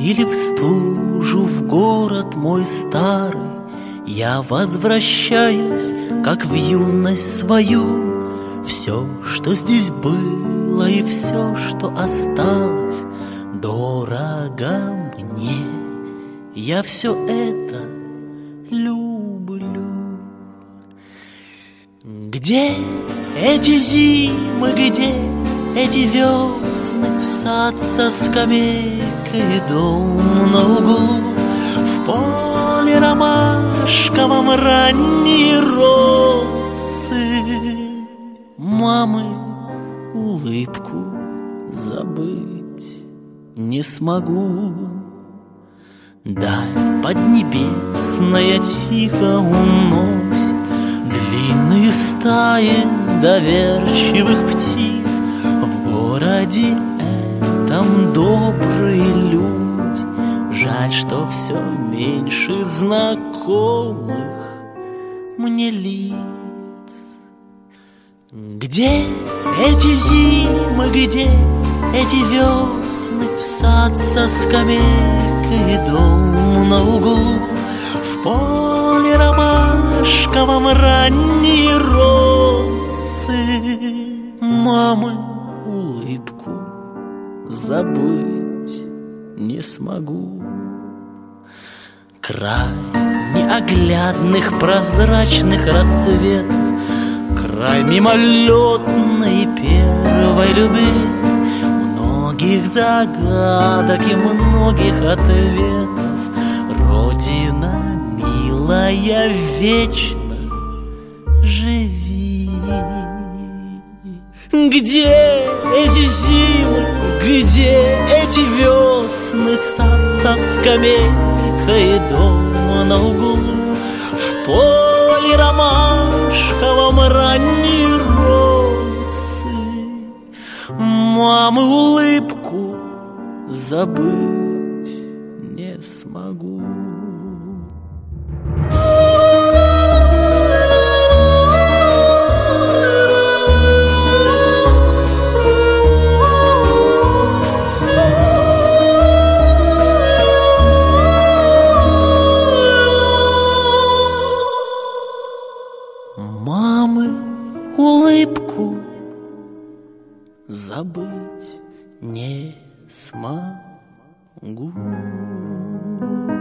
или в стужу в город мой старый, я возвращаюсь, как в юность свою. Все, что здесь было, и все, что осталось, дорого мне. Я все это люблю. Где эти зимы, где эти весны, сад со скамейкой и дом на углу, в поле ромашковом ранние росы, мамы улыбку забыть не смогу. Даль поднебесная тихо уносит длинные стаи доверчивых птиц. В городе этом добрые люди, жаль, что все меньше знакомых мне лиц. Где эти зимы, где эти весны, сад со скамейкой и дом на углу, в поле ромашковом ранние росы, мамы улыбку забыть не смогу. Край неоглядных прозрачных рассветов, край мимолетной первой любви, многих загадок и многих ответов. Родина милая, вечно живи. Где эти зимы, где эти весны, сад со скамейкой и дом на углу, в поле ромашковом ранние росы, мамы улыбку забыть не смогу. Мамы улыбку забыть не смогу.